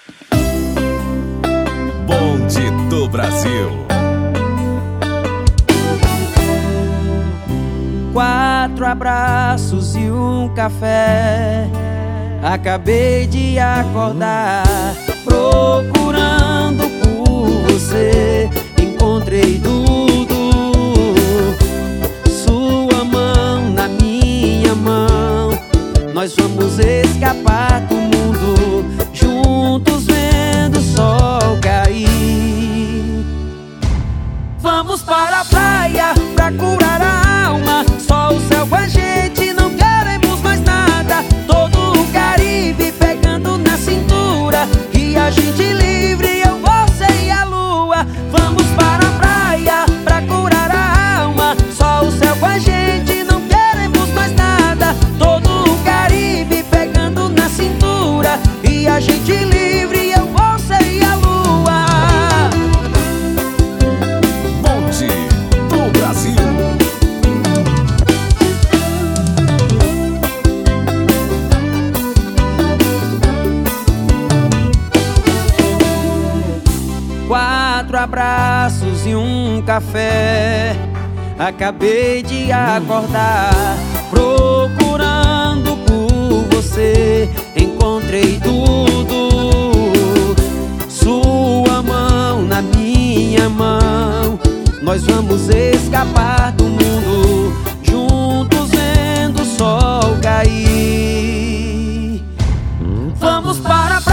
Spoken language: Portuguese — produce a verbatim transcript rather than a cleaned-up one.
Bonde do Brasil. Quatro abraços e um café. Acabei de acordar, procurando por você. Encontrei tudo, sua mão na minha mão. Nós vamos escapar do mundo, juntos vendo o sol cair. Vamos para a praia pra curar a alma. Só o céu com a gente, não queremos mais nada. Todo o Caribe pegando na cintura, e a gente livre, eu, você e a lua. Vamos para a praia pra curar a alma. Só o céu com a gente, não queremos mais nada. Todo o Caribe pegando na cintura, e a gente livre, eu, você e a lua. Bonde do Brasil. Quatro abraços e um café. Acabei de acordar, procurando por você. Encontrei tudo, sua mão na minha mão. Nós vamos escapar do mundo, juntos vendo o sol cair. Vamos para a praia